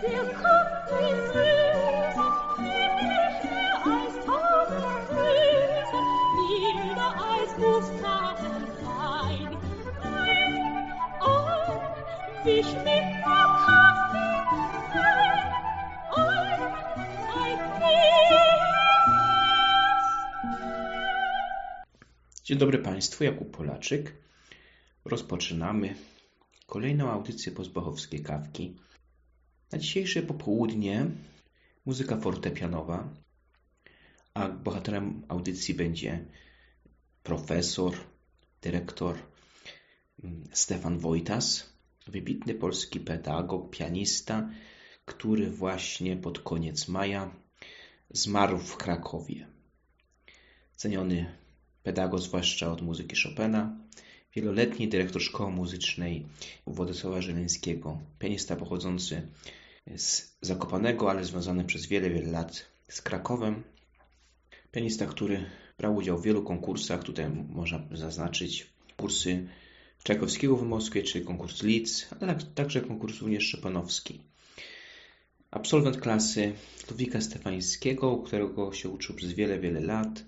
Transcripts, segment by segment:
Der Kaffee süß, himmlischer als Tausendgrüße, milder als Muskatenwein. Wie schmeckt der Kaffee fein, ein Dzień dobry Państwu, Jakub Polaczyk. Rozpoczynamy kolejną audycję pozbachowskiej kawki. Na dzisiejsze popołudnie muzyka fortepianowa, a bohaterem audycji będzie profesor, dyrektor Stefan Wojtas, wybitny polski pedagog, pianista, który właśnie pod koniec maja zmarł w Krakowie. Ceniony pedagog, zwłaszcza od muzyki Chopina, wieloletni dyrektor szkoły muzycznej Władysława Żeleńskiego, pianista pochodzący z Zakopanego, ale związany przez wiele lat z Krakowem. Pianista, który brał udział w wielu konkursach, tutaj można zaznaczyć kursy Czajkowskiego w Moskwie, czy konkurs Lidz, ale także konkurs również chopinowski. Absolwent klasy Ludwika Stefańskiego, u którego się uczył przez wiele lat.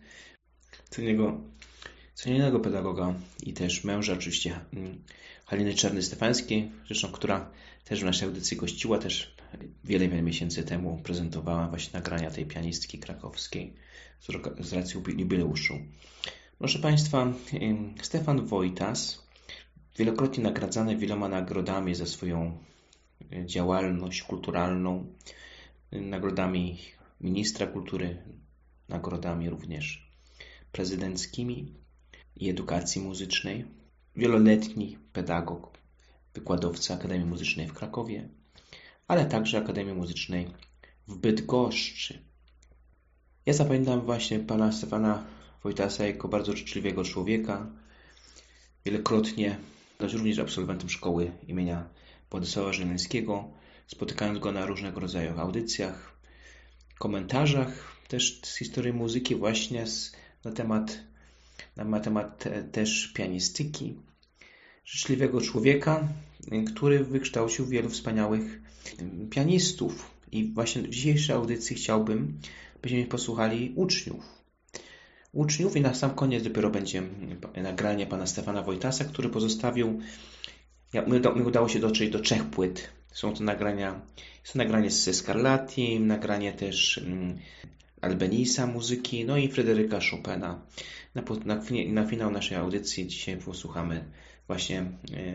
Cenionego pedagoga i też męża oczywiście Haliny Czarny-Stefańskiej, zresztą która też w naszej audycji gościła, też wiele miesięcy temu prezentowała właśnie nagrania tej pianistki krakowskiej z racji jubileuszu. Proszę Państwa, Stefan Wojtas, wielokrotnie nagradzany wieloma nagrodami za swoją działalność kulturalną, nagrodami ministra kultury, nagrodami również prezydenckimi i edukacji muzycznej. Wieloletni pedagog, wykładowca Akademii Muzycznej w Krakowie, ale także Akademii Muzycznej w Bydgoszczy. Ja zapamiętam właśnie pana Stefana Wojtasa jako bardzo życzliwego człowieka. Wielokrotnie, również absolwentem szkoły imienia Władysława Żeleńskiego, spotykając go na różnego rodzaju audycjach, komentarzach też z historii muzyki właśnie na temat też pianistyki. Życzliwego człowieka, który wykształcił wielu wspaniałych pianistów. I właśnie w dzisiejszej audycji chciałbym, byśmy posłuchali uczniów i na sam koniec dopiero będzie nagranie pana Stefana Wojtasa, który pozostawił, mi udało się dotrzeć do 3 płyt. Są to nagranie ze Scarlatti, nagranie też Albanisa muzyki, no i Fryderyka Chopina. Na finał naszej audycji dzisiaj posłuchamy właśnie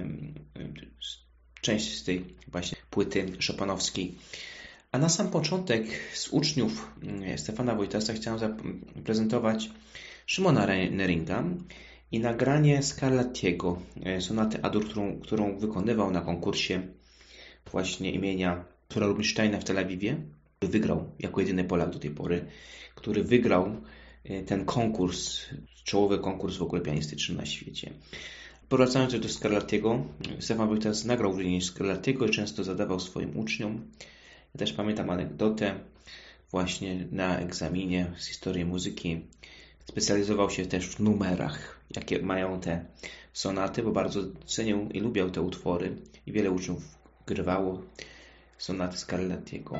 część z tej właśnie płyty chopinowskiej. A na sam początek z uczniów Stefana Wojtasa chciałem zaprezentować Szymona Neringa i nagranie Scarlattiego, sonaty Adur, którą wykonywał na konkursie właśnie imienia Tura Rubinsteina w Tel Awiwie. Wygrał jako jedyny Polak do tej pory, który wygrał ten konkurs, czołowy konkurs w ogóle pianistyczny na świecie. Powracając do Scarlattiego, Stefan Wojtas nagrał również Scarlattiego i często zadawał swoim uczniom. Ja też pamiętam anegdotę właśnie na egzaminie z historii muzyki. Specjalizował się też w numerach, jakie mają te sonaty, bo bardzo cenił i lubiał te utwory i wiele uczniów grywało sonaty Scarlattiego.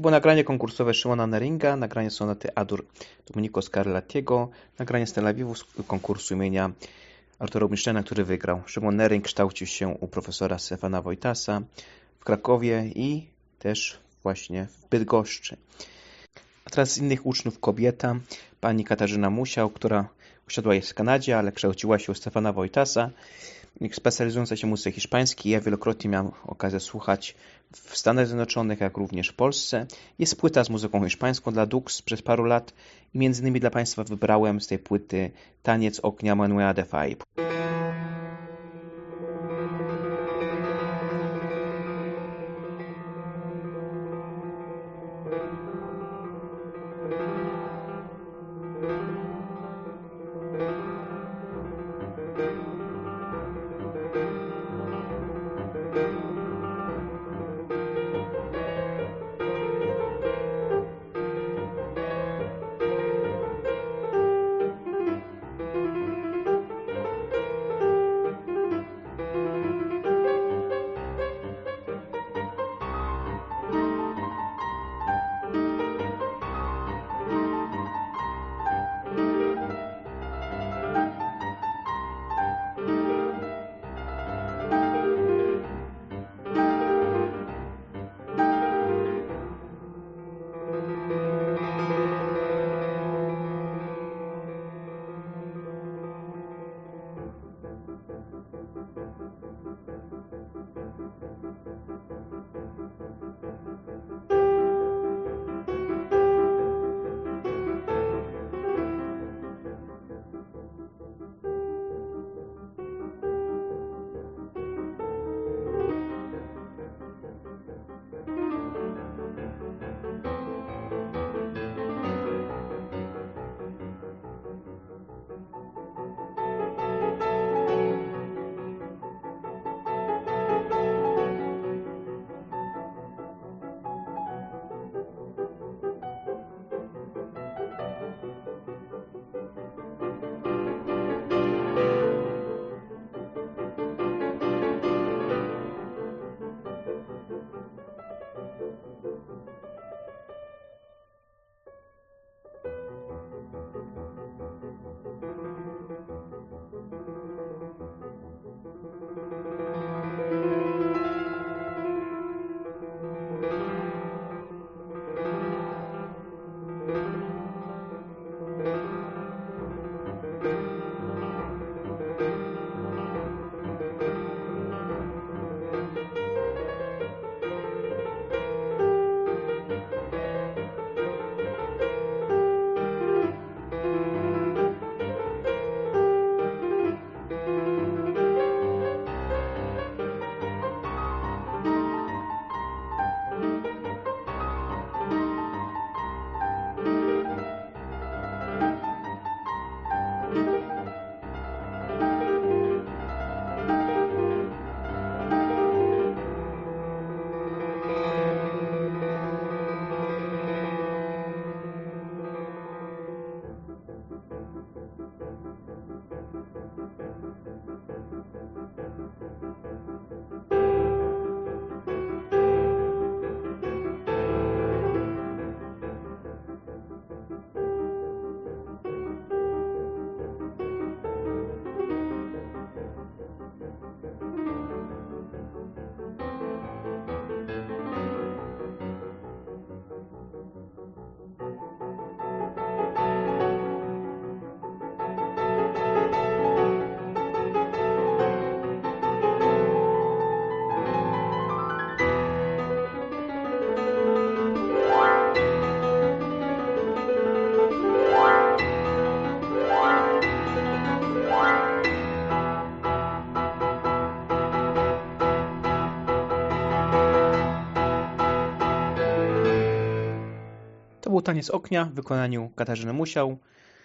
było nagranie konkursowe Szymona Neringa, nagranie sonaty Adur Domenico Scarlattiego, nagranie z Tel Awiwu z konkursu imienia Artura Rubinsteina, który wygrał. Szymon Nering kształcił się u profesora Stefana Wojtasa w Krakowie i też właśnie w Bydgoszczy. A teraz z innych uczniów kobieta, pani Katarzyna Musiał, która osiadła jest w Kanadzie, ale kształciła się u Stefana Wojtasa, specjalizująca się w muzyce hiszpańskiej. Ja wielokrotnie miałem okazję słuchać w Stanach Zjednoczonych, jak również w Polsce. Jest płyta z muzyką hiszpańską dla Dux przez paru lat i między innymi dla Państwa wybrałem z tej płyty Taniec ognia Manuela de Falla. był Taniec ognia w wykonaniu Katarzyny Musiał,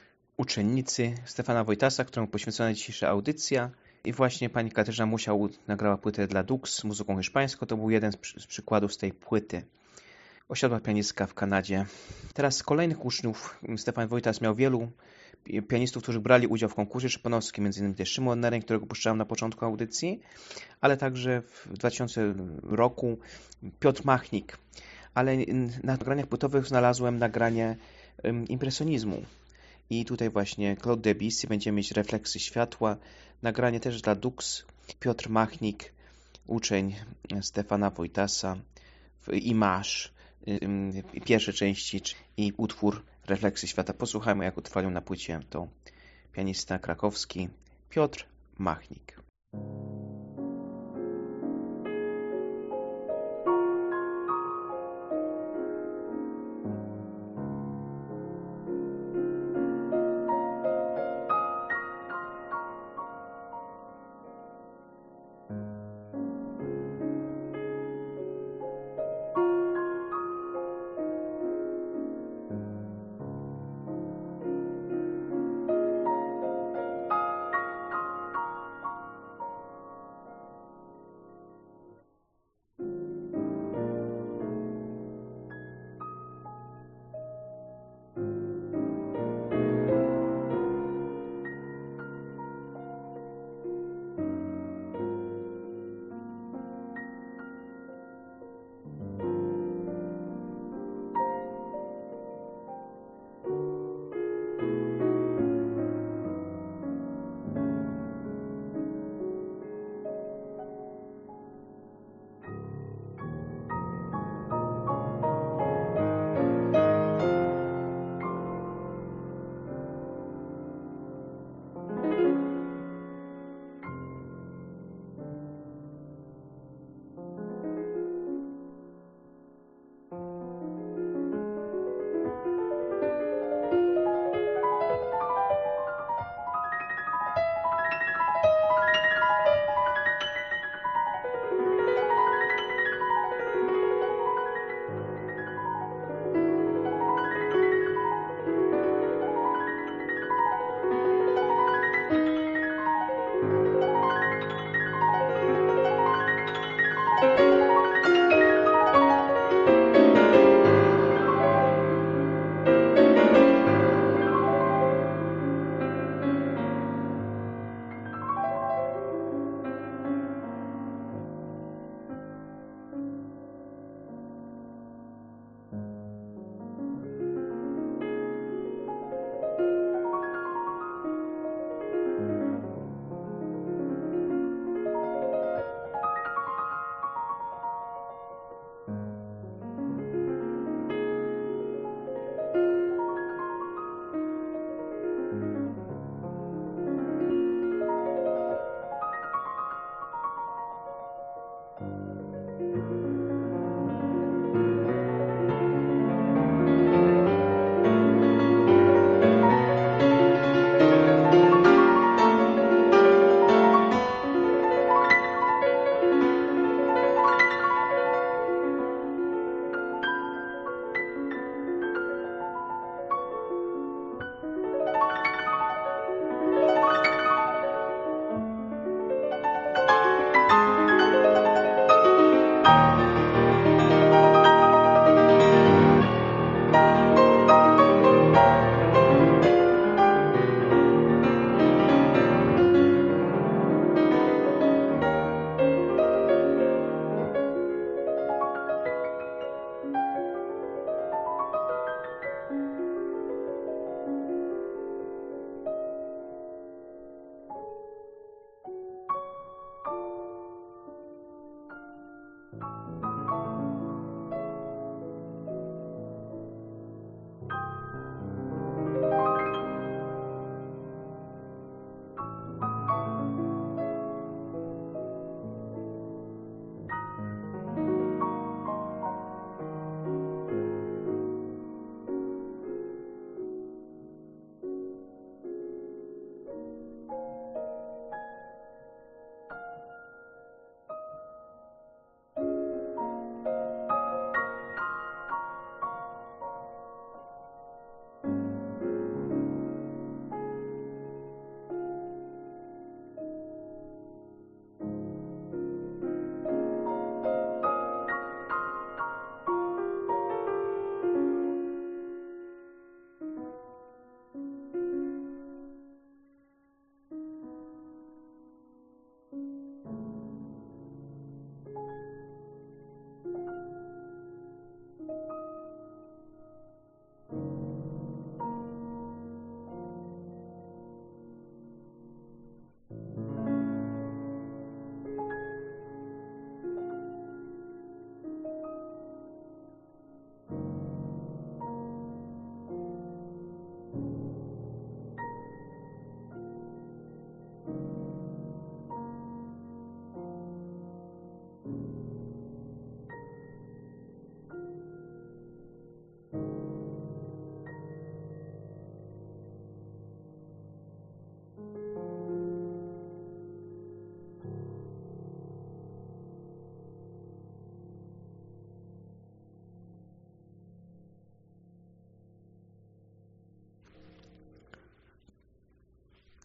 uczennicy Stefana Wojtasa, któremu poświęcona dzisiejsza audycja. I właśnie pani Katarzyna Musiał nagrała płytę dla Dux z muzyką hiszpańską. To był jeden z przykładów z tej płyty. Osiadła pianistka w Kanadzie. Teraz z kolejnych uczniów Stefan Wojtas miał wielu pianistów, którzy brali udział w konkursie szypanowskim, m.in. też Szymon Nering, którego puszczałem na początku audycji, ale także w 2000 roku Piotr Machnik. ale na nagraniach płytowych znalazłem nagranie impresjonizmu. I tutaj właśnie Claude Debussy, będziemy mieć refleksy światła, nagranie też dla Dux, Piotr Machnik, uczeń Stefana Wojtasa, Image, pierwsze części i utwór Refleksy świata. Posłuchajmy, jak utrwalił na płycie to pianista krakowski Piotr Machnik.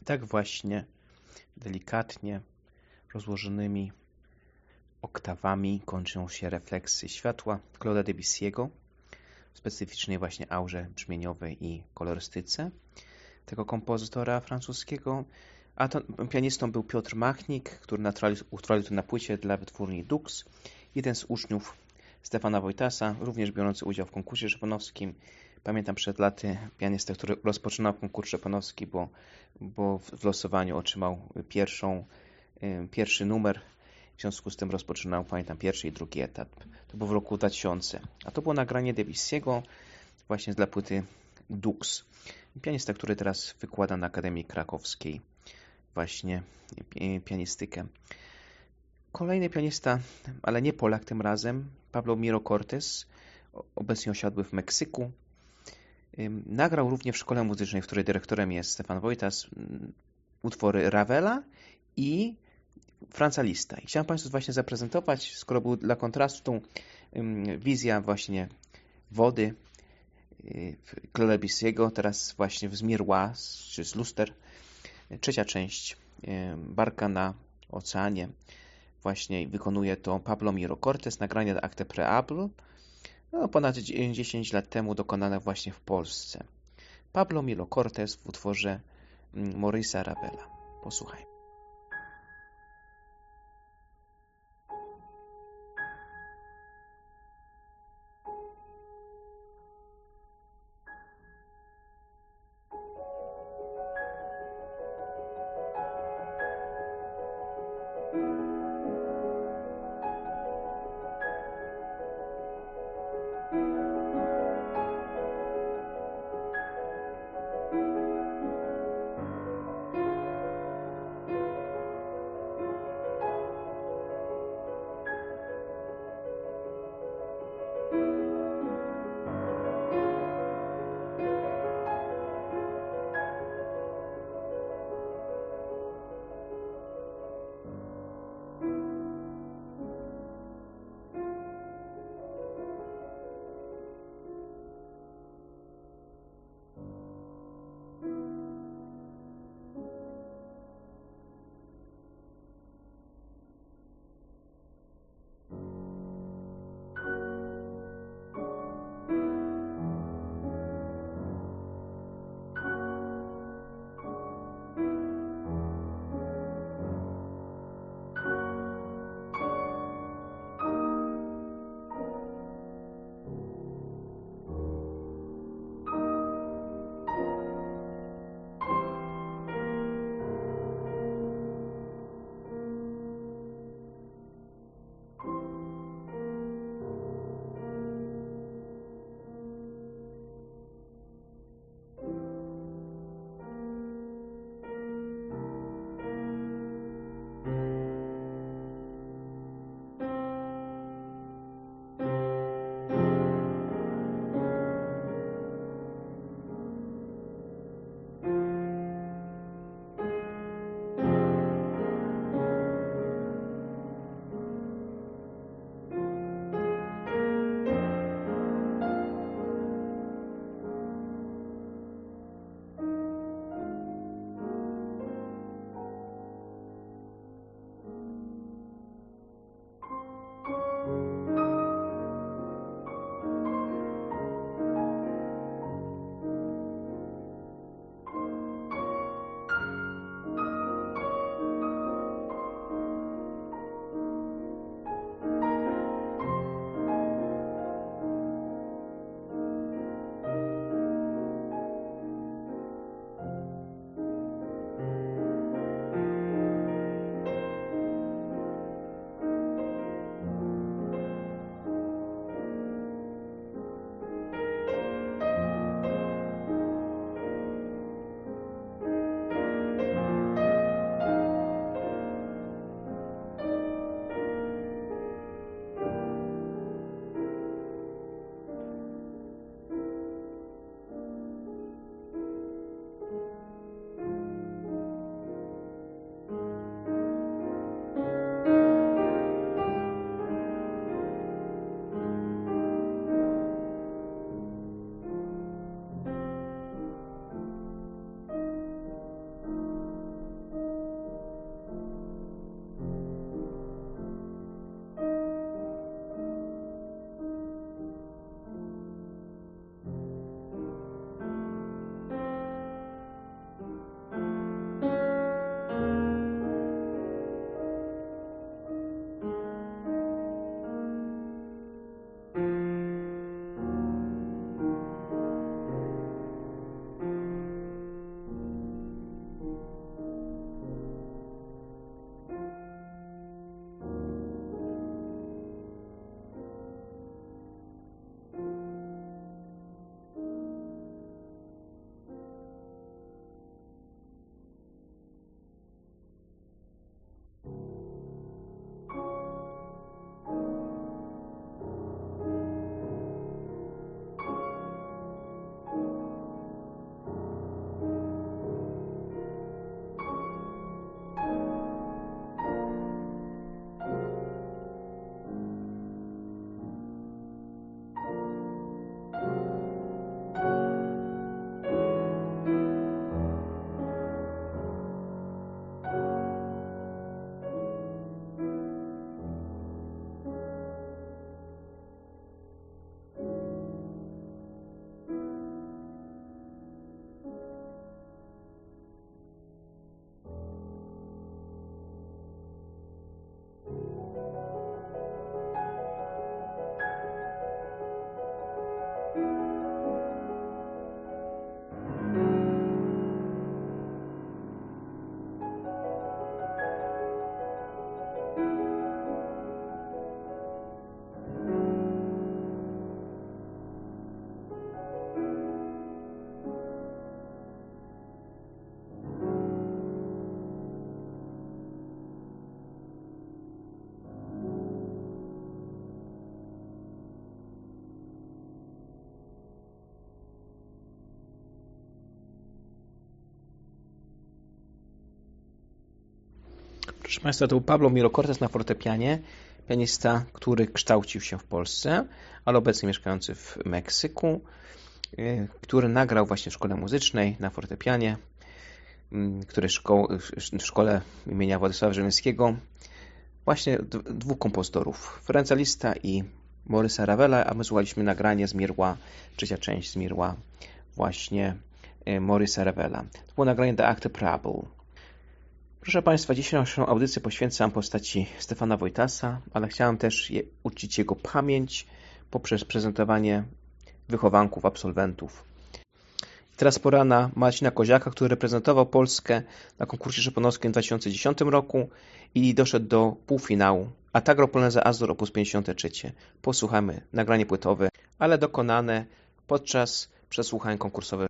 Tak właśnie delikatnie rozłożonymi oktawami kończą się refleksy światła Claude'a Debussy'ego w specyficznej właśnie aurze brzmieniowej i kolorystyce tego kompozytora francuskiego. A pianistą był Piotr Machnik, który utrwalił to na płycie dla wytwórni Dux. Jeden z uczniów Stefana Wojtasa, również biorący udział w konkursie chopinowskim. Pamiętam przed laty pianistę, który rozpoczynał konkurs chopinowski, bo w losowaniu otrzymał pierwszy numer. W związku z tym rozpoczynał, pamiętam, pierwszy i drugi etap. To było w roku 2000. A to było nagranie Debussy'ego właśnie dla płyty Dux. Pianista, który teraz wykłada na Akademii Krakowskiej właśnie pianistykę. Kolejny pianista, ale nie Polak tym razem, Pablo Miro Cortés, obecnie osiadły w Meksyku. Nagrał również w szkole muzycznej, w której dyrektorem jest Stefan Wojtas, utwory Ravela i Franza Liszta. I chciałem Państwu właśnie zaprezentować, skoro był dla kontrastu wizja właśnie wody Claude'a Debussy'ego, teraz właśnie z Miroir, czy z luster, trzecia część Barka na oceanie. Właśnie wykonuje to Pablo Miro Cortés, nagranie do Acte Préalable, ponad 10 lat temu dokonane właśnie w Polsce. Pablo Miro Cortés w utworze Maurice'a Ravela. Posłuchaj. Proszę Państwa, to był Pablo Miro Cortés na fortepianie, pianista, który kształcił się w Polsce, ale obecnie mieszkający w Meksyku, który nagrał właśnie w szkole muzycznej na fortepianie, w szkole imienia Władysława Żeleńskiego, właśnie dwóch kompozytorów, Ferenca Liszta i Maurice'a Ravela, a my słuchaliśmy nagranie z Mirła, trzecia część z Mirła, właśnie Maurice'a Ravela. To było nagranie The Acte Preambble. Proszę Państwa, dzisiejszą audycję poświęcam postaci Stefana Wojtasa, ale chciałem też uczcić jego pamięć poprzez prezentowanie wychowanków, absolwentów. Teraz pora na Marcina Koziaka, który reprezentował Polskę na konkursie szopenowskim w 2010 roku i doszedł do półfinału. Allegro Poloneza Azur op. 53. Posłuchamy nagranie płytowe, ale dokonane podczas przesłuchań konkursowych.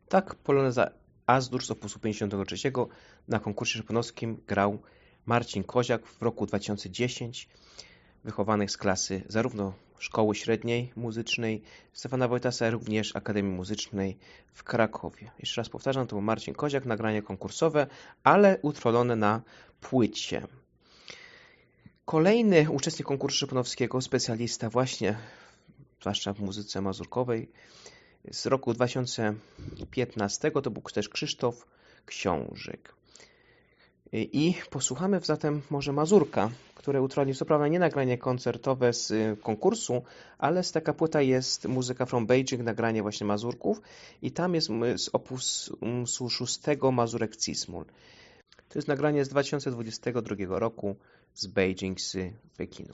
Tak poloneza Azdur z opusu 53 na konkursie chopinowskim grał Marcin Koziak w roku 2010, wychowany z klasy zarówno Szkoły Średniej Muzycznej Stefana Wojtasa, jak również Akademii Muzycznej w Krakowie. Jeszcze raz powtarzam, to był Marcin Koziak, nagranie konkursowe, ale utrwalone na płycie. Kolejny uczestnik konkursu chopinowskiego, specjalista właśnie, zwłaszcza w muzyce mazurkowej, z roku 2015 to był też Krzysztof Książek. I posłuchamy zatem może Mazurka, które utrwalił co prawda nie nagranie koncertowe z konkursu, ale z taka płyta jest muzyka from Beijing, nagranie właśnie Mazurków i tam jest z opusu 6 Mazurek Cismol. To jest nagranie z 2022 roku z Beijing, z Pekinu.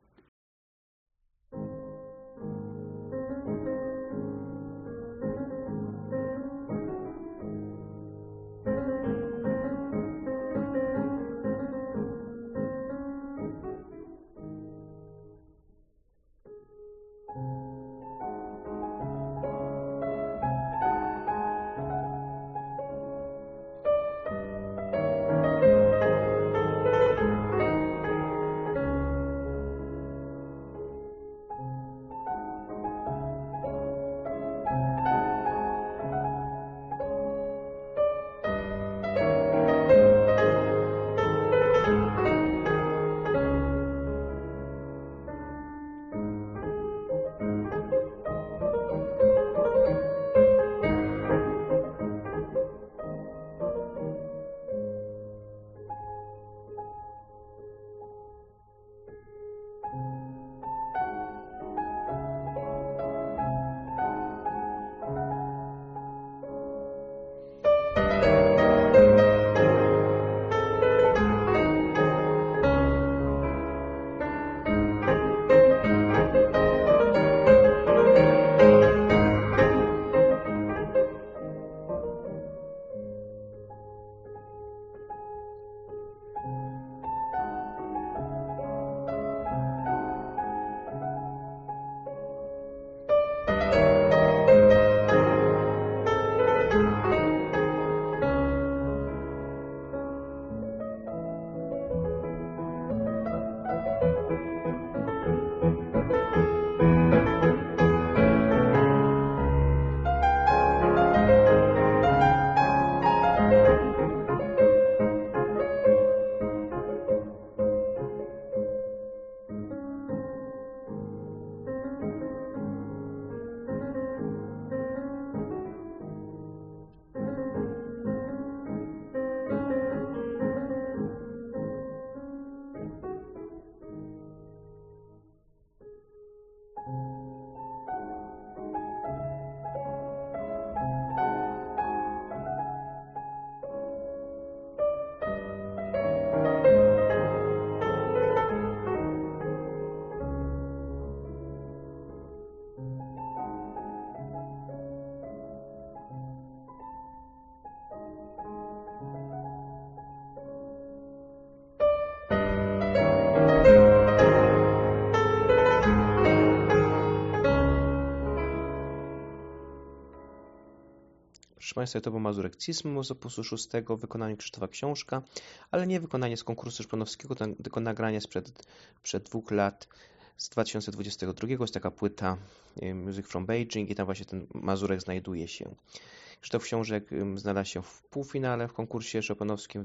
Proszę Państwa, to był Mazurek Cismol z opusu 6 w wykonaniu Krzysztofa Książka, ale nie wykonanie z konkursu chopinowskiego, tylko nagranie sprzed 2 lat, z 2022. Jest taka płyta Music from Beijing i tam właśnie ten Mazurek znajduje się. Krzysztof Książek znalazł się w półfinale w konkursie chopinowskim w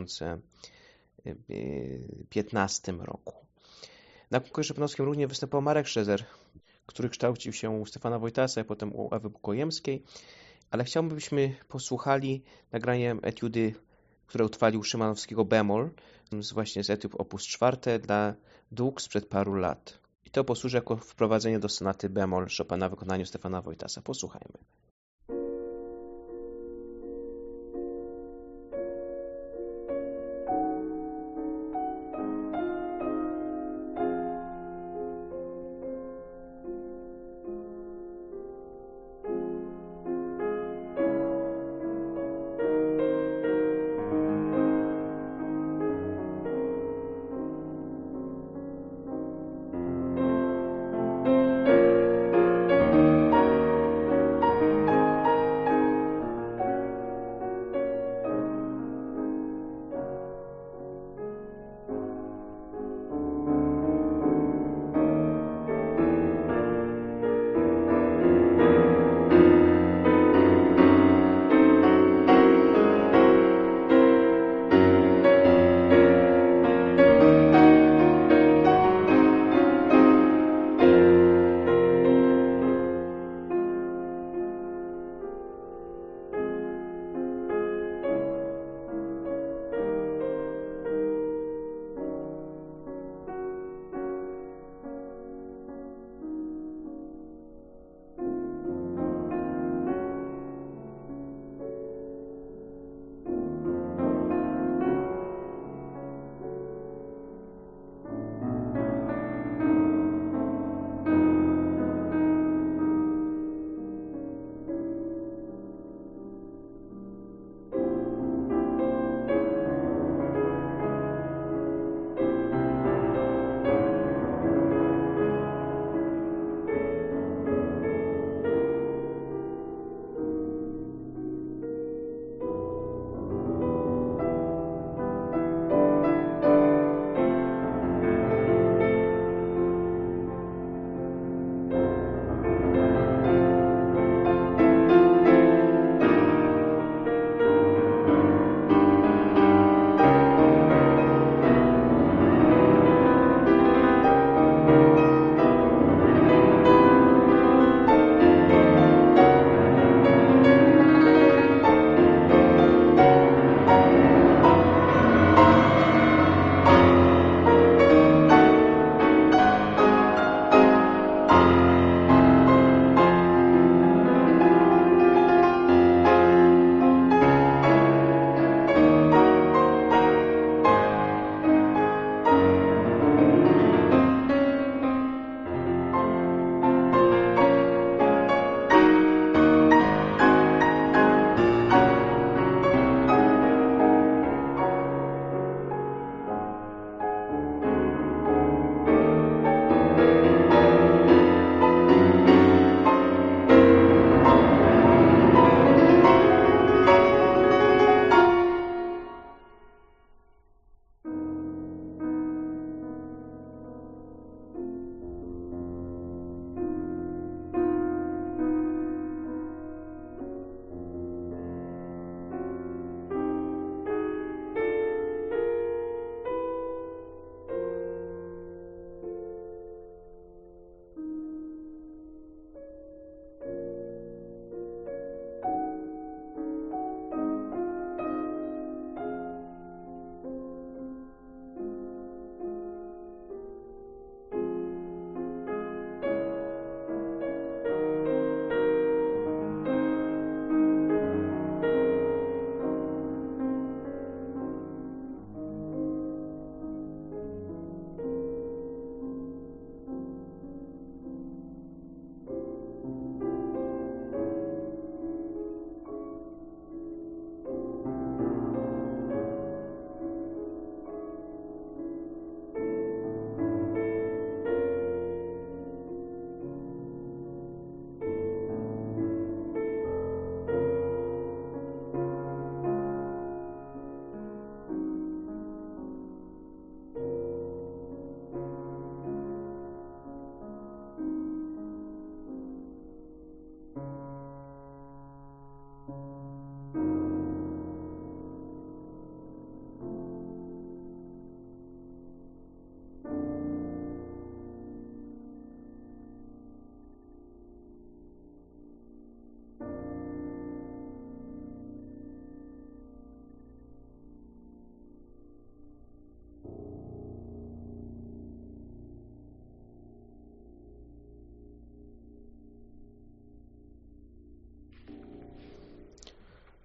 2015 roku. Na konkursie chopinowskim również występował Marek Szezer, który kształcił się u Stefana Wojtasa i potem u Ewy Bukojemskiej. Ale chciałbym, byśmy posłuchali nagrania etiudy, które utrwalił Szymanowskiego bemol, właśnie z etiud opus 4 dla dług sprzed paru lat. I to posłuży jako wprowadzenie do sonaty bemol Chopina w wykonaniu Stefana Wojtasa. Posłuchajmy.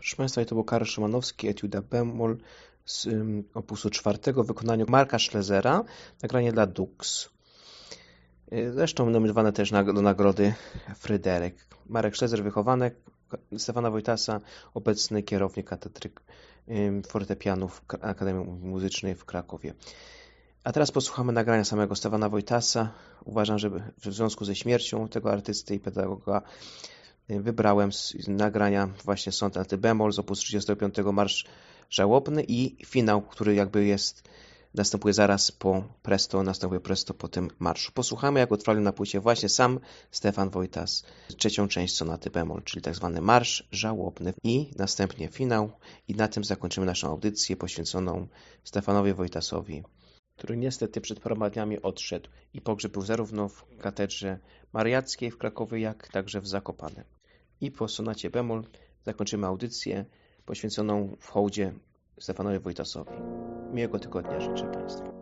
Proszę Państwa, to był Karol Szymanowski, etiuda bemol z opusu 4 w wykonaniu Marka Schlesera, nagranie dla Dux. Zresztą nominowane też do nagrody Fryderyk. Marek Schleser, wychowanek Stefana Wojtasa, obecny kierownik katedry fortepianu w Akademii Muzycznej w Krakowie. A teraz posłuchamy nagrania samego Stefana Wojtasa. Uważam, że w związku ze śmiercią tego artysty i pedagoga wybrałem z nagrania właśnie Sonat anty-bemol z opus 35 Marsz Żałobny i finał, który następuje zaraz po presto po tym marszu. Posłuchamy, jak odprawił na płycie właśnie sam Stefan Wojtas trzecią część Sonaty bemol, czyli tak zwany Marsz Żałobny i następnie finał i na tym zakończymy naszą audycję poświęconą Stefanowi Wojtasowi, który niestety przed paroma dniami odszedł i pogrzeb był zarówno w katedrze mariackiej w Krakowie, jak także w Zakopanem. I po sonacie bemol zakończymy audycję poświęconą w hołdzie Stefanowi Wojtasowi. Miłego tygodnia życzę Państwu.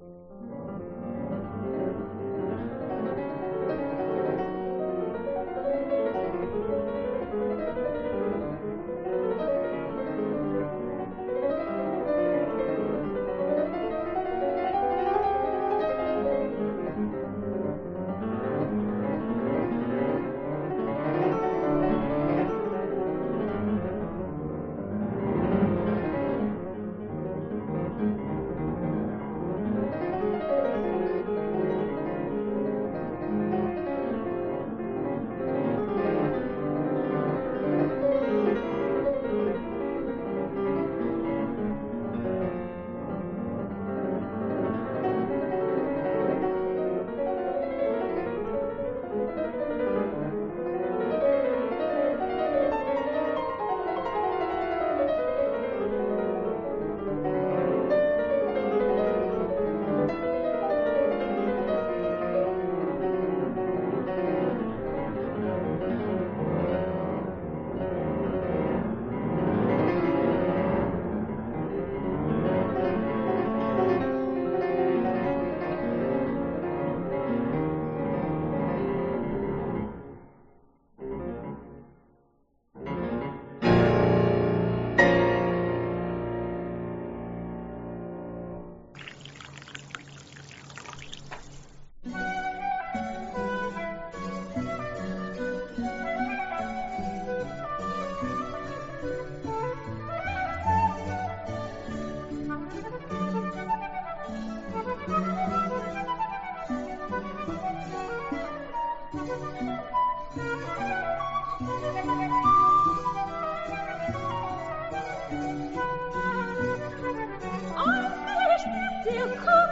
Ein Fisch mit dir